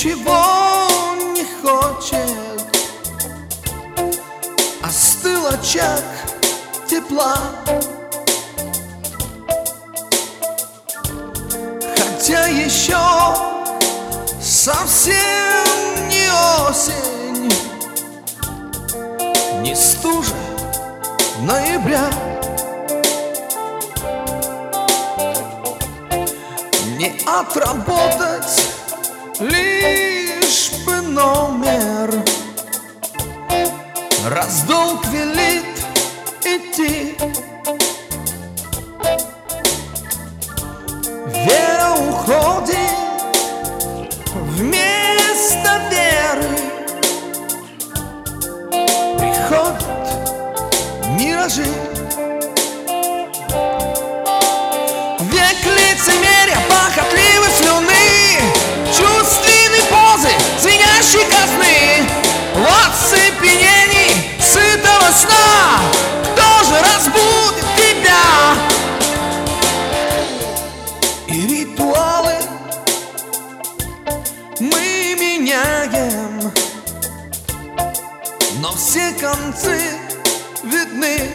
ничего не хочет. Остыл очаг тепла, хотя еще совсем не осень, не стужа ноября, не отработать лишь бы номер. Раз долг велит идти, вера уходит вместо веры. Приходят миражи, век лицемерия, похотливой слюны, чувственной позы, звенящей казны, в оцепенении сытого сна. Кто же разбудит тебя? И ритуалы мы меняем, но все концы видны.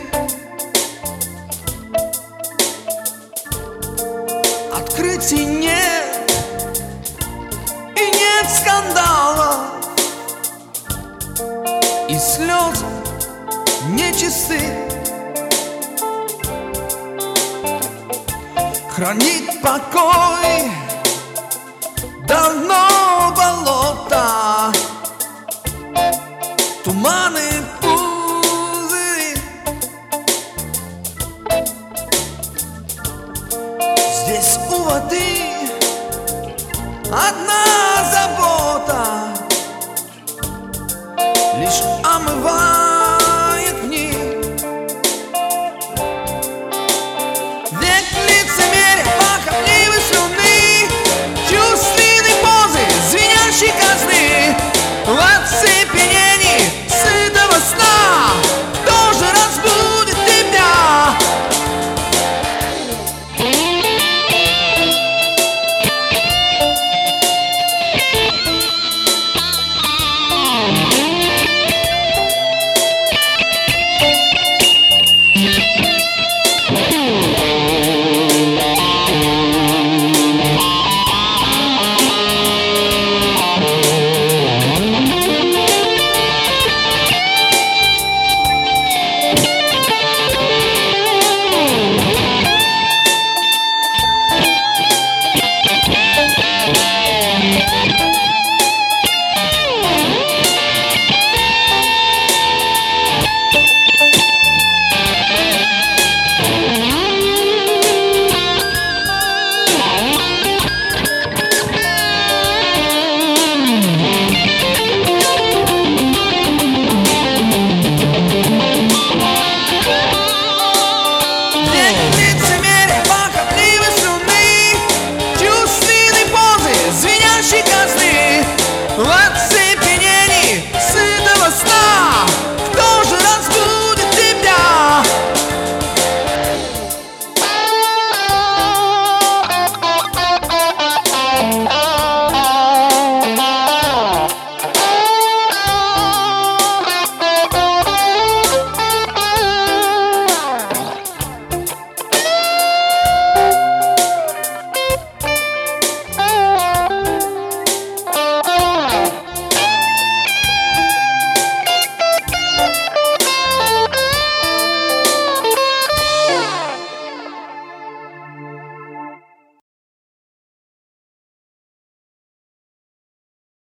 Открытий нет и нет скандала, и слезы нечисты. Хранит покой давно болото, туманы, пузыри. Здесь у воды одна